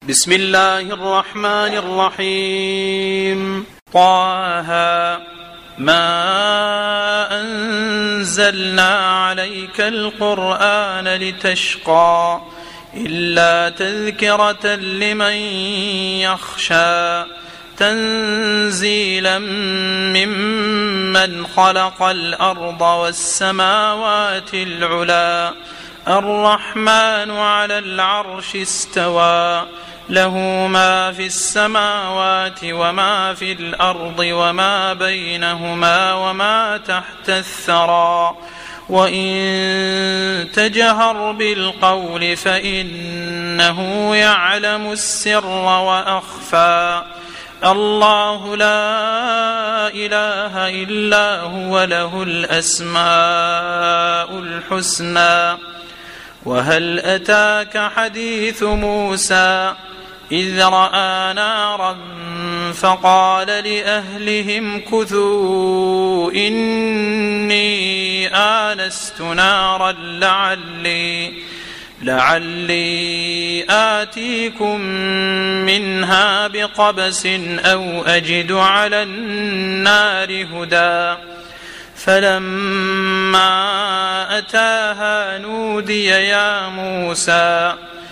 بسم الله الرحمن الرحيم. طه ما أنزلنا عليك القرآن لتشقى إلا تذكرة لمن يخشى تنزيلا ممن خلق الأرض والسماوات العلى الرحمن على العرش استوى له ما في السماوات وما في الأرض وما بينهما وما تحت الثرى وإن تجهر بالقول فإنه يعلم السر وأخفى الله لا إله إلا هو له الأسماء الحسنى. وهل أتاك حديث موسى إذ رأى نارا فقال لأهلهم كثوا إني آنست نارا لعلي آتيكم منها بقبس أو أجد على النار هدى فلما أتاها نودي يا موسى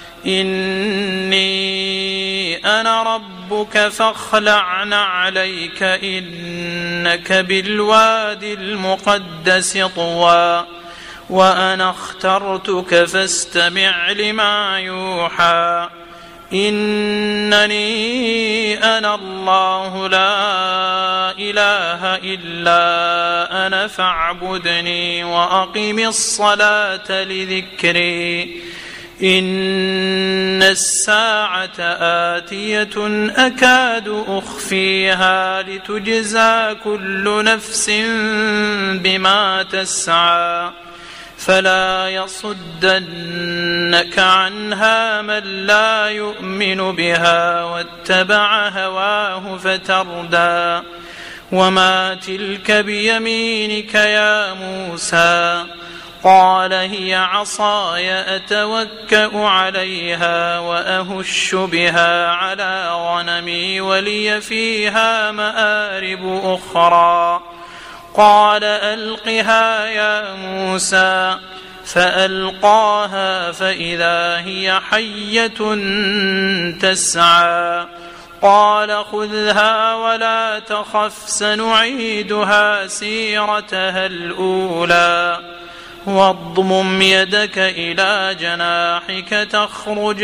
إني أنا ربك فاخلع نعليك إنك بالوادي المقدس طوى وأنا اخترتك فاستمع لما يوحى إنني أنا الله لا إله إلا أنا فاعبدني وأقم الصلاة لذكري إن الساعة آتية أكاد أخفيها لتجزى كل نفس بما تسعى فلا يصدنك عنها من لا يؤمن بها واتبع هواه فتردى وما تلك بيمينك يا موسى قال هي عصاي أتوكأ عليها وأهش بها على غنمي ولي فيها مآرب أخرى قال ألقها يا موسى فألقاها فإذا هي حية تسعى قال خذها ولا تخف سنعيدها سيرتها الأولى واضمم يدك إلى جناحك تخرج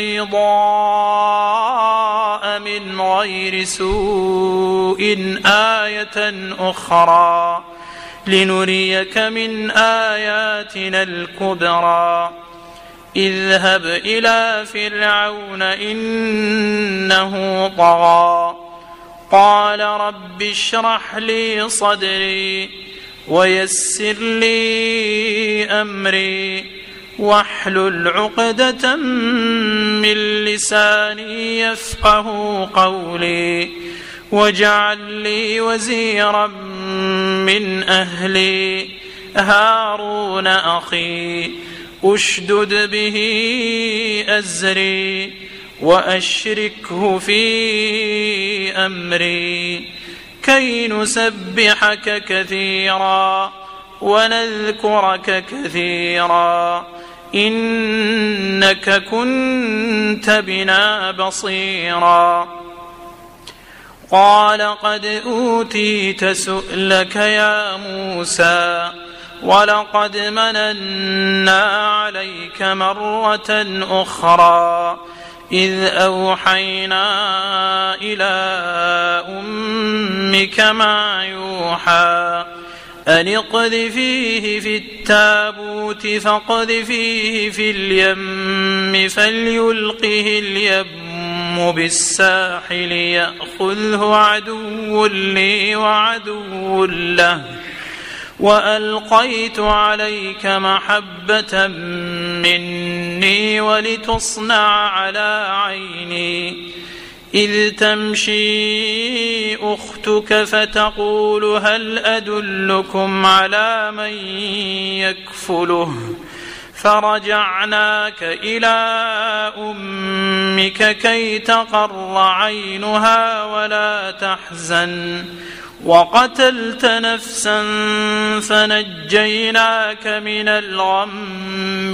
بيضاء من غير سوء آية أخرى لنريك من آياتنا الكبرى اذهب إلى فرعون إنه طغى قال رب اشرح لي صدري ويسر لي أمري واحلل عقدة من لساني يفقه قولي واجعل لي وزيرا من أهلي هارون أخي أشدد به أزري وأشركه في أمري كي نسبحك كثيرا ونذكرك كثيرا إنك كنت بنا بصيرا قال قد أوتيت سؤلك يا موسى ولقد مننا عليك مرة أخرى إذ أوحينا إلى أمك ما يوحى أن اقذفيه في التابوت فاقذفيه في اليم فليلقه اليم بالساحل يأخذه عدو لي وعدو له وألقيت عليك محبة مني ولتصنع على عيني إذ تمشي أختك فتقول هل أدلكم على من يكفله فرجعناك إلى أمك كي تقر عينها ولا تحزن وقتلت نفسا فنجيناك من الغم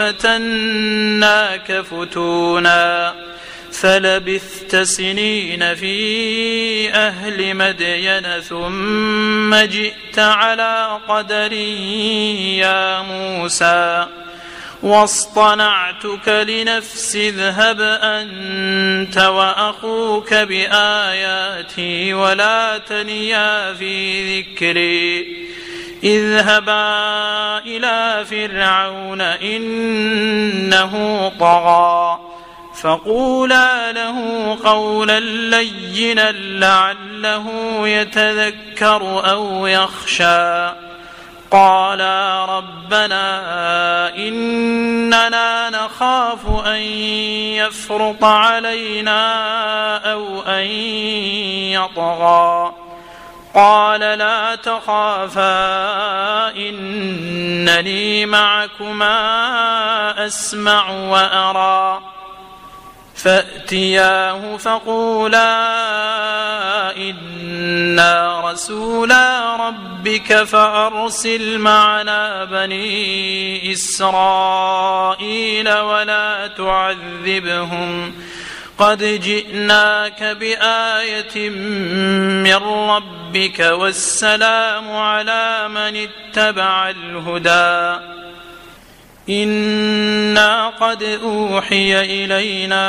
وفتناك فتونا فلبثت سنين في أهل مدين ثم جئت على قدر يا موسى واصطنعتك لنفسي اذهب أنت وأخوك بآياتي ولا تنيا في ذكري اذهبا إلى فرعون إنه طغى فقولا له قولا لينا لعله يتذكر أو يخشى قالا ربنا إننا نخاف أن يفرط علينا أو أن يطغى قال لا تخافا إنني معكما أسمع وأرى فأتياه فقولا إنا رسولا ربك فأرسل معنا بني إسرائيل ولا تعذبهم قد جئناك بآية من ربك والسلام على من اتبع الهدى إنا قد أوحي إلينا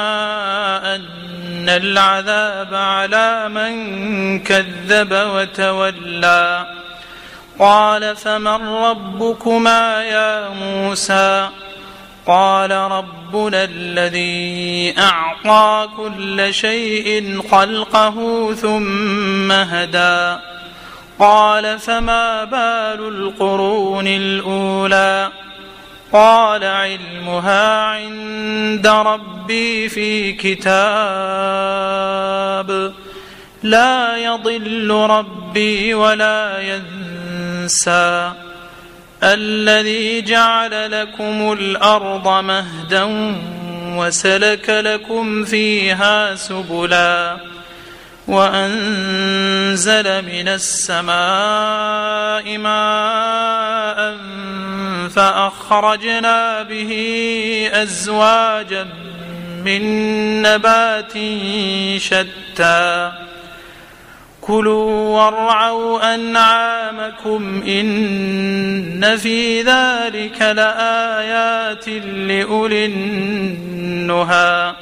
أن العذاب على من كذب وتولى قال فمن ربكما يا موسى قال ربنا الذي أعطى كل شيء خلقه ثم هدى قال فما بال القرون الأولى قال علمها عند ربي في كتاب لا يضل ربي ولا ينسى الذي جعل لكم الأرض مهدا وسلك لكم فيها سبلا وأنزل من السماء ماء فأخرجنا به أزواجا من نبات شتى كلوا وارعوا أنعامكم إن في ذلك لآيات لأولي النهى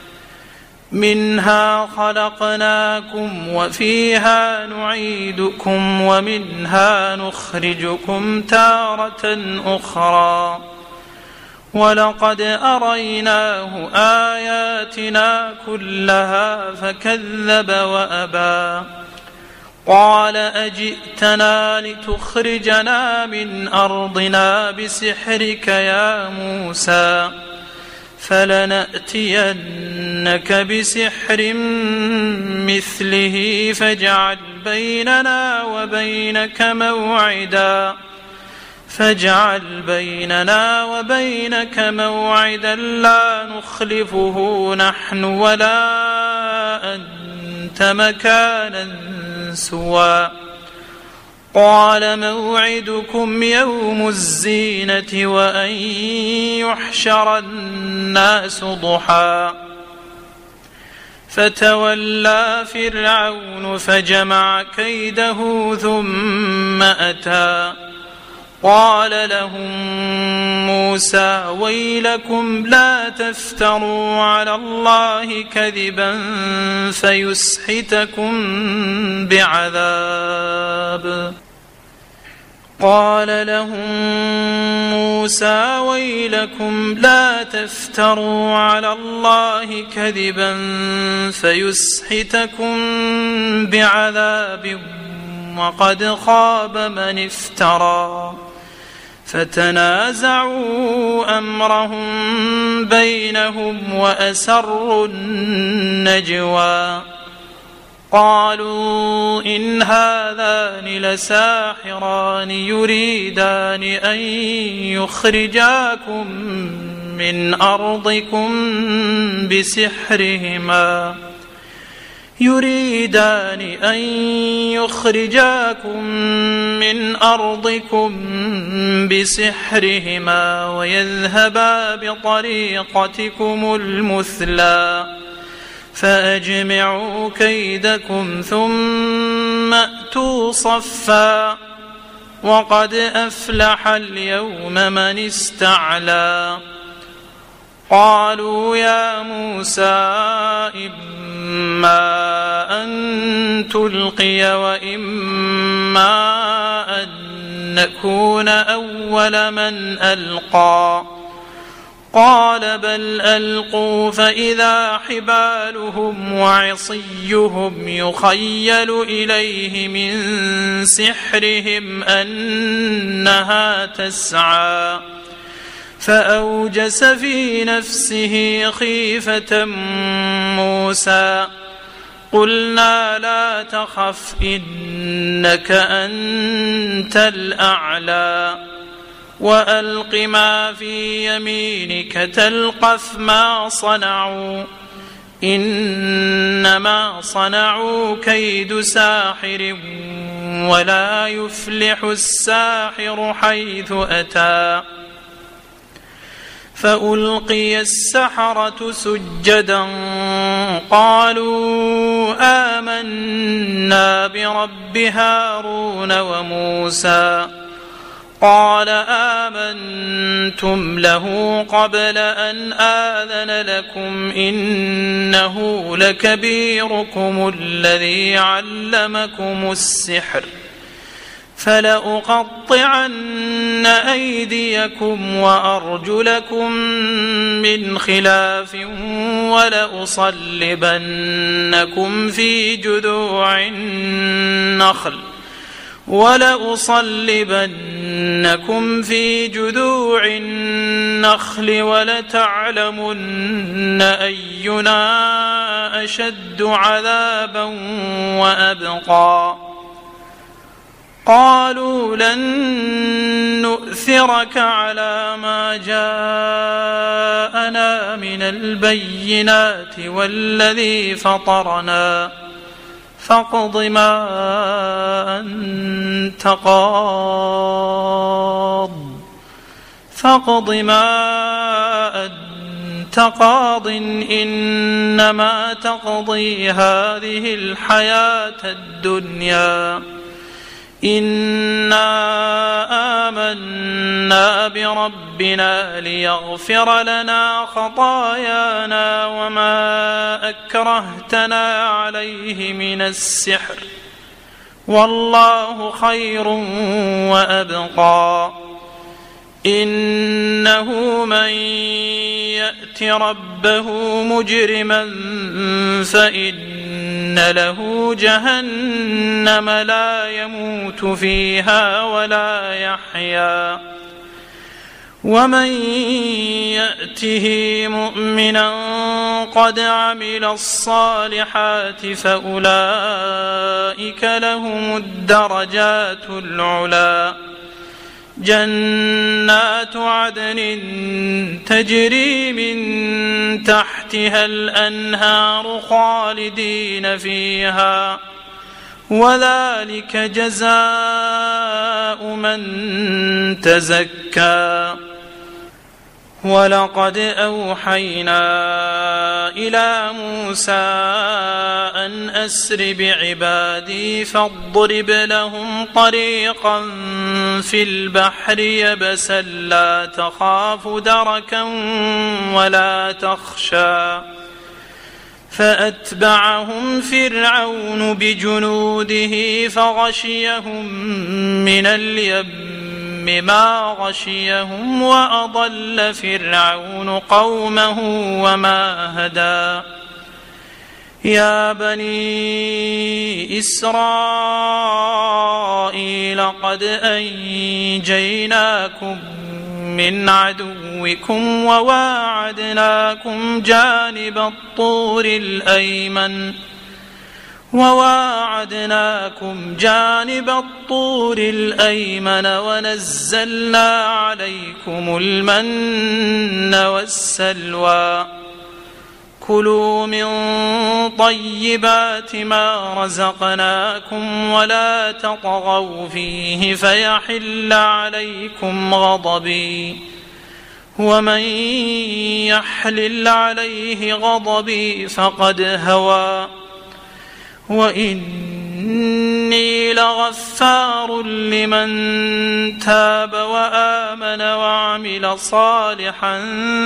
منها خلقناكم وفيها نعيدكم ومنها نخرجكم تارة أخرى ولقد أريناه آياتنا كلها فكذب وأبى قال أجئتنا لتخرجنا من أرضنا بسحرك يا موسى فلنأتينك بسحر مثله فاجعل بيننا وبينك موعدا لا نخلفه نحن ولا أنت مكانا سوى قال موعدكم يوم الزينة وأن يحشر الناس ضحى فتولى فرعون فجمع كيده ثم أتى قال لهم موسى ويلكم لا تفتروا على الله كذبا فيسحتكم بعذاب قال لهم موسى ويلكم لا تفتروا على الله كذبا فيسحتكم بعذاب وقد خاب من افترى فتنازعوا أمرهم بينهم وأسروا النجوى قالوا إن هذان لساحران يريدان أن يخرجاكم من أرضكم بسحرهما ويذهبا بطريقتكم المثلى فأجمعوا كيدكم ثم أتوا صفا وقد أفلح اليوم من استعلى قالوا يا موسى إما أن تلقي وإما أن نكون أول من ألقى قال بل ألقوا فإذا حبالهم وعصيهم يخيل إليه من سحرهم أنها تسعى فأوجس في نفسه خيفة موسى قلنا لا تخف إنك أنت الأعلى وألق ما في يمينك تلقف ما صنعوا إنما صنعوا كيد ساحر ولا يفلح الساحر حيث أتى فألقي السحرة سجدا قالوا آمنا برب هارون وموسى قال آمنتم له قبل أن آذن لكم إنه لكبيركم الذي علمكم السحر فلأقطعن أيديكم وأرجلكم من خلاف ولأصلبنكم في جذوع النخل ولتعلمن أينا أشد عذابا وأبقى قالوا لن نؤثرك على ما جاءنا من البينات والذي فطرنا فاقض ما أنت قاض إنما تقضي هذه الحياة الدنيا إنا آمنا بربنا ليغفر لنا خطايانا وما أكرهتنا عليه من السحر والله خير وأبقى إنه من يأت ربه مجرما فإن له جهنم لا يموت فيها ولا يحيا ومن يأته مؤمنا قد عمل الصالحات فأولئك لهم الدرجات العلى جنات عدن تجري من تحتها الأنهار خالدين فيها وذلك جزاء من تزكى ولقد أوحينا إلى موسى أن أسر بعبادي فاضرب لهم طريقا في البحر يبسا لا تخاف دركا ولا تخشى فأتبعهم فرعون بجنوده فغشيهم من اليم ما غشيهم وأضل فرعون قومه وما هدى يا بني إسرائيل قد أنجيناكم من عدوكم وواعدناكم جانب الطور الأيمن وواعدناكم جانب الطور الأيمن ونزلنا عليكم المن والسلوى كلوا من طيبات ما رزقناكم ولا تطغوا فيه فيحل عليكم غضبي ومن يحلل عليه غضبي فقد هوى وإني لغفار لمن تاب وآمن وعمل صالحا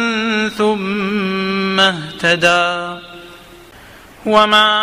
ثم اهتدى وما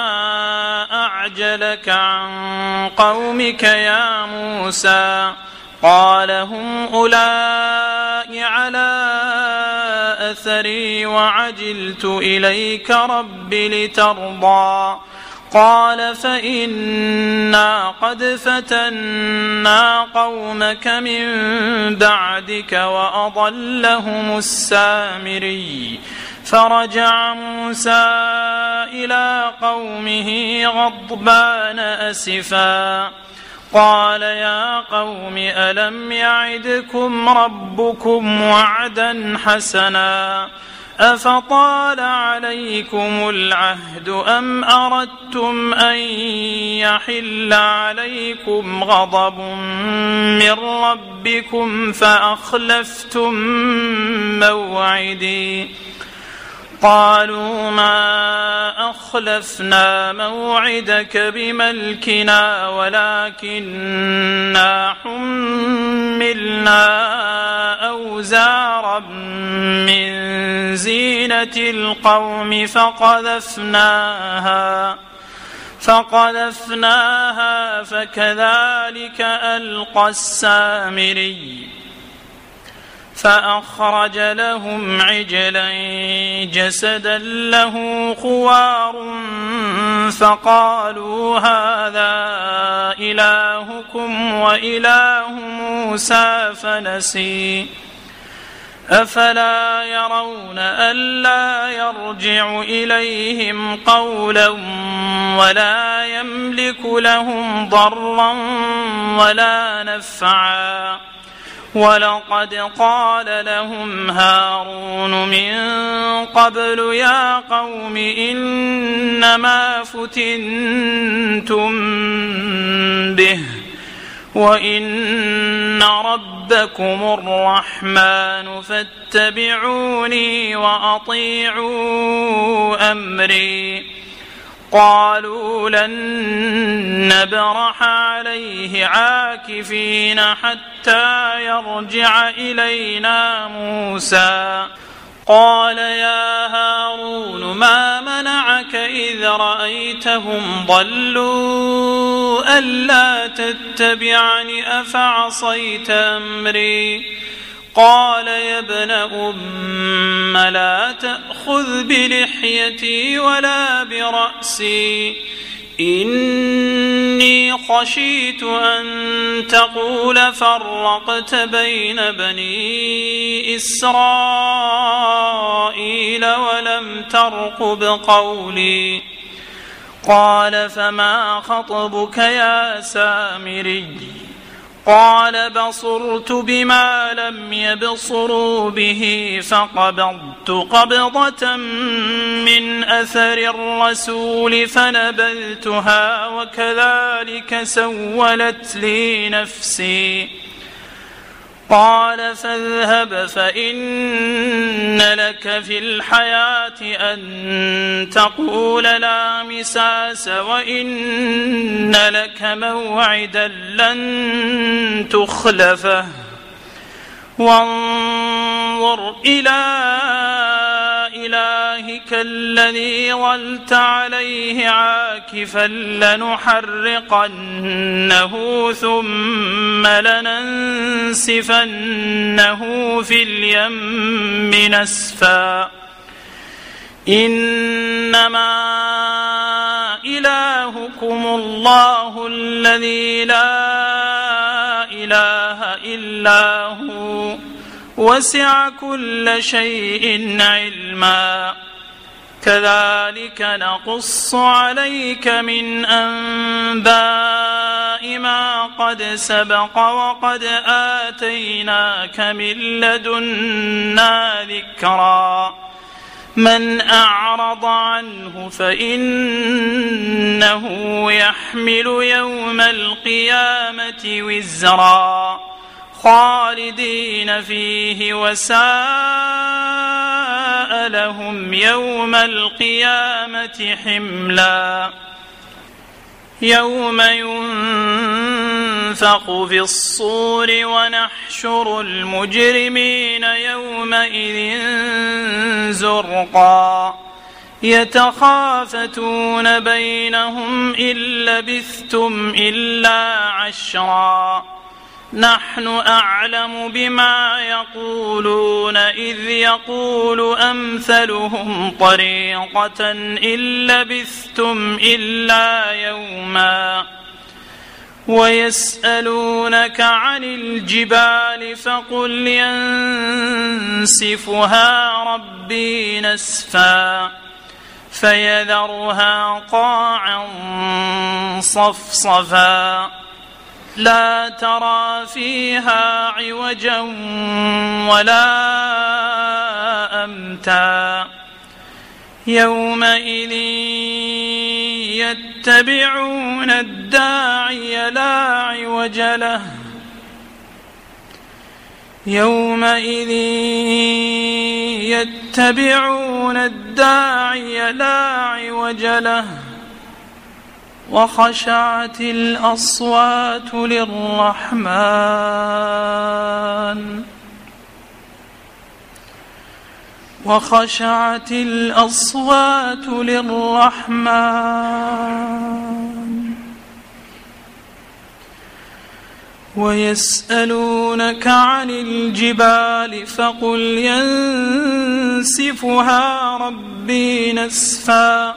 أعجلك عن قومك يا موسى قال هم أولئك على أثري وعجلت إليك رب لترضى قال فإنا قد فتنا قومك من بعدك وأضلهم السامري فرجع موسى إلى قومه غضبان أسفا قال يا قوم ألم يعدكم ربكم وعدا حسنا أفطال عليكم العهد أم أردتم أن يحل عليكم غضب من ربكم فأخلفتم موعدي قالوا ما أخلفنا موعدك بملكنا ولكننا حملنا أوزارا من زينة القوم فقذفناها فكذلك ألقى السامري فأخرج لهم عجلا جسدا له خوار فقالوا هذا إلهكم وإله موسى فنسي أفلا يرون ألا يرجع إليهم قولا ولا يملك لهم ضرا ولا نفعا ولقد قال لهم هارون من قبل يا قوم إنما فتنتم به وإن ربكم الرحمن فاتبعوني وأطيعوا أمري قالوا لن نبرح عليه عاكفين حتى يرجع إلينا موسى قال يا هارون ما منعك إذ رأيتهم ضلوا ألا تتبعني أفعصيت أمري قال يا ابن أم لا تأخذ بلحيتي ولا برأسي إني خشيت أن تقول فرقت بين بني إسرائيل ولم ترقب قولي قال فما خطبك يا سامري قال بصرت بما لم يبصروا به فقبضت قبضة من أثر الرسول فنبذتها وكذلك سولت لي نفسي قال فاذهب فإن لك في الحياة أن تقول لا مساس وإن لك موعدا لن تخلفه وانظر إلى إلهك الذي ظلت عليه عاكفا لنحرقنه ثم لننسفنه في اليم نسفا إنما إلهكم الله الذي لا إله إلا هو وسع كل شيء علما كذلك نقص عليك من أنباء ما قد سبق وقد آتيناك من لدنا ذكرا من أعرض عنه فإنه يحمل يوم القيامة وزرا خالدين فيه وساء لهم يوم القيامة حملا يوم ينفخ في الصور ونحشر المجرمين يومئذ زرقا يتخافتون بينهم إن لبثتم إلا عشرا نحن أعلم بما يقولون إذ يقول أمثلهم طريقة إن لبثتم إلا يوما ويسألونك عن الجبال فقل ينسفها ربي نسفا فيذرها قاعا صفصفا لا ترى فيها عوجا ولا أمتا يومئذ يتبعون الداعي لا عوج له يومئذ يتبعون الداعي لا عوج له وخشعت الأصوات للرحمن وخشعت الأصوات للرحمن ويسألونك عن الجبال فقل ينسفها ربي نسفا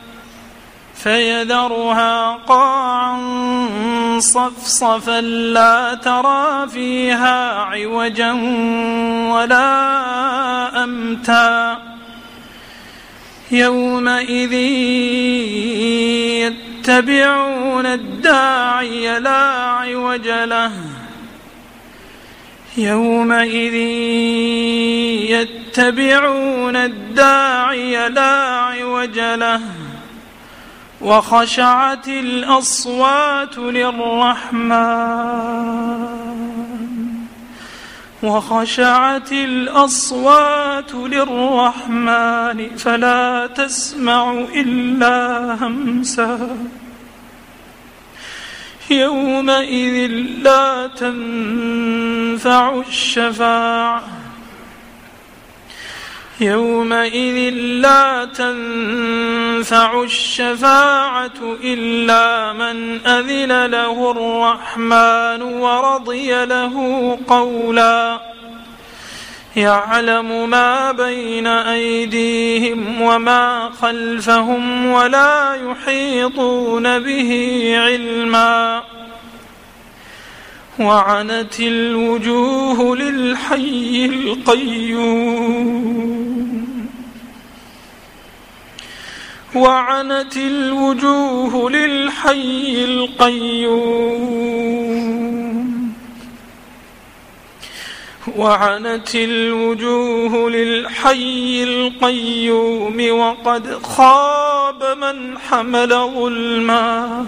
فيذرها قاعا صفصفا لا ترى فيها عوجا ولا أمتا يومئذ يتبعون الداعي لا عوج له يومئذ يتبعون الداعي لا عوج له وخشعت الأصوات للرحمن فلا تسمع إلا همسا يومئذ لا تنفع الشفاعة إلا من أذن له الرحمن ورضي له قولا يعلم ما بين أيديهم وما خلفهم ولا يحيطون به علما وعنت الوجوه للحي القيوم وقد خاب من حمل ظلما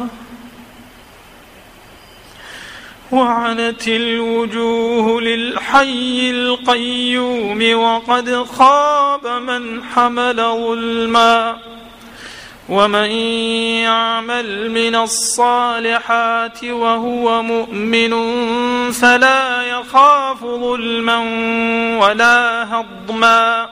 وعنت الوجوه للحي القيوم وقد خاب من حمل ظلما ومن يعمل من الصالحات وهو مؤمن فلا يخاف ظلما ولا هضما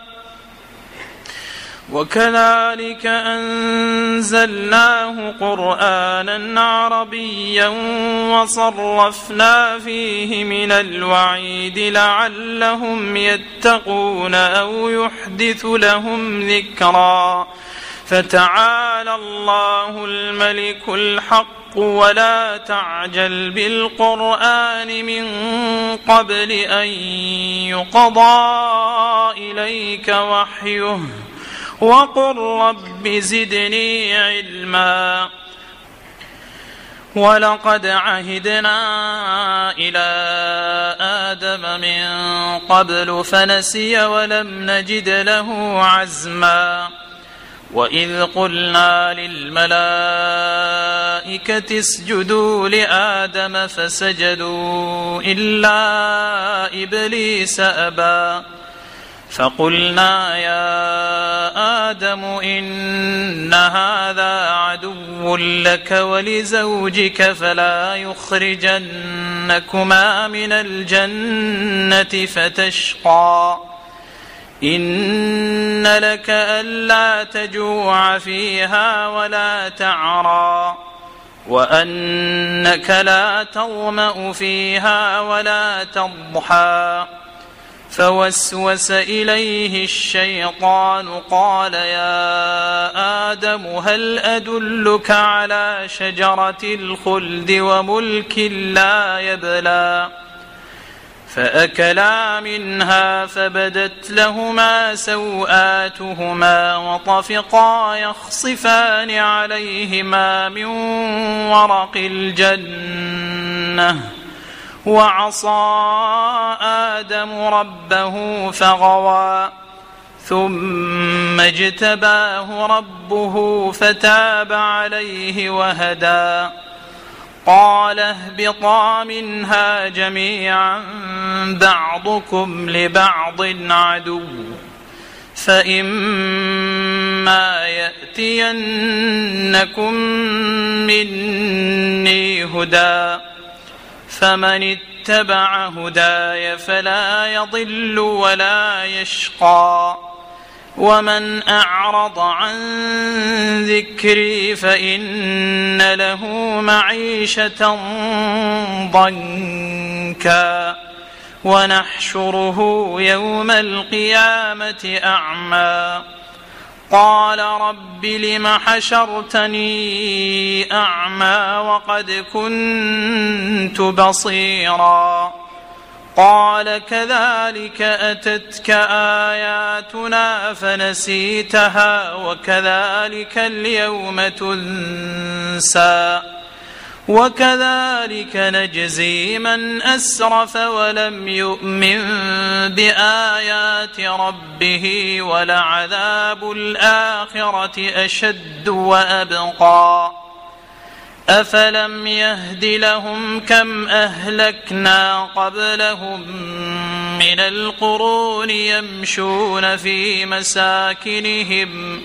وكذلك أنزلناه قرآنا عربيا وصرفنا فيه من الوعيد لعلهم يتقون أو يحدث لهم ذكرا فتعالى الله الملك الحق ولا تعجل بالقرآن من قبل أن يقضى إليك وحيه وقل رب زدني علما. ولقد عهدنا إلى آدم من قبل فنسي ولم نجد له عزما. وإذ قلنا للملائكة اسجدوا لآدم فسجدوا إلا إبليس أبى فقلنا يا آدم إن هذا عدو لك ولزوجك فلا يخرجنكما من الجنة فتشقى. إن لك ألا تجوع فيها ولا تعرى وأنك لا تظمأ فيها ولا تضحى. فوسوس إليه الشيطان قال يا آدم هل أدلك على شجرة الخلد وملك لا يبلى. فأكلا منها فبدت لهما سوآتهما وطفقا يخصفان عليهما من ورق الجنة. وعصى آدم ربه فغوى ثم اجتباه ربه فتاب عليه وهدى. قال اهبطا منها جميعا بعضكم لبعض عدو فإما يأتينكم مني هدى فمن اتبع هداي فلا يضل ولا يشقى. ومن أعرض عن ذكري فإن له معيشة ضنكا ونحشره يوم القيامة أعمى. قال رب لم حشرتني أعمى وقد كنت بصيرا. قال كذلك أتتك آياتنا فنسيتها وكذلك اليوم تنسى. وكذلك نجزي من أسرف ولم يؤمن بآيات ربه ولعذاب الآخرة أشد وأبقى. أفلم يهد لهم كم أهلكنا قبلهم من القرون يمشون في مساكنهم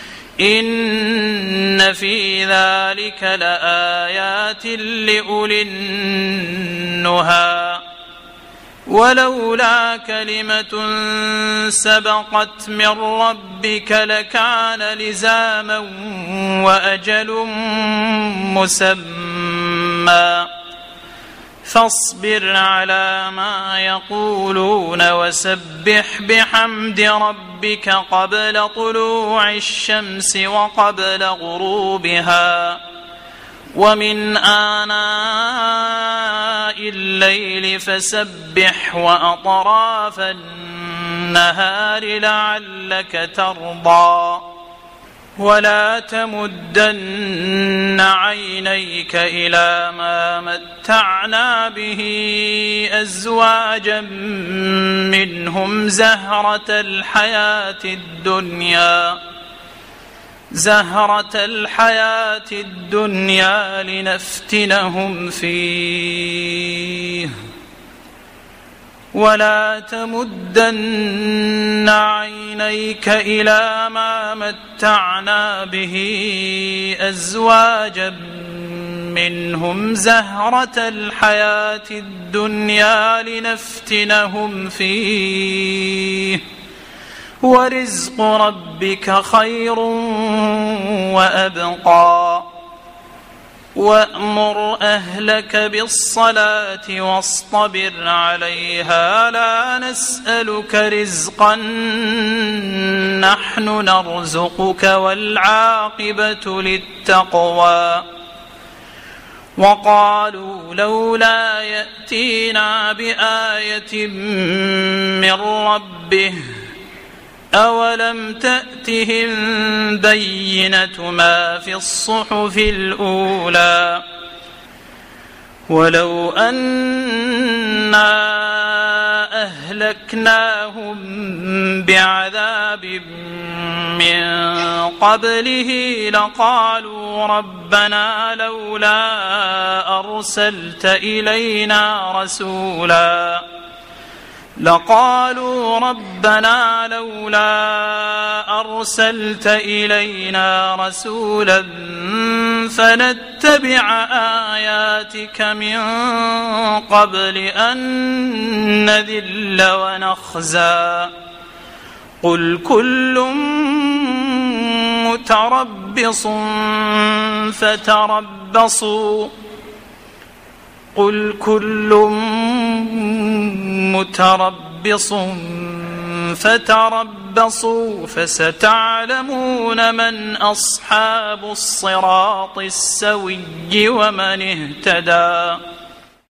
إن في ذلك لآيات لأولي النهى. ولولا كلمة سبقت من ربك لكان لزاما وأجل مسمى. فاصبر على ما يقولون وسبح بحمد ربك قبل طلوع الشمس وقبل غروبها ومن آناء الليل فسبح وأطراف النهار لعلك ترضى. ولا تمدن عينيك إلى ما متعنا به أزواجا منهم زهرة الحياة الدنيا لنفتنهم فيه. ولا تمدن عينيك إلى ما متعنا به أزواجا منهم زهرة الحياة الدنيا لنفتنهم فيه ورزق ربك خير وأبقى. وأمر أهلك بالصلاة واصطبر عليها لا نسألك رزقا نحن نرزقك والعاقبة للتقوى. وقالوا لولا يأتينا بآية من ربه أولم تأتهم بينة ما في الصحف الأولى ولو أنا أهلكناهم بعذاب من قبله لقالوا ربنا لولا أرسلت إلينا رسولا فنتبع آياتك من قبل أن نذل ونخزى قل كل متربص فتربصوا فستعلمون من أصحاب الصراط السوي ومن اهتدى.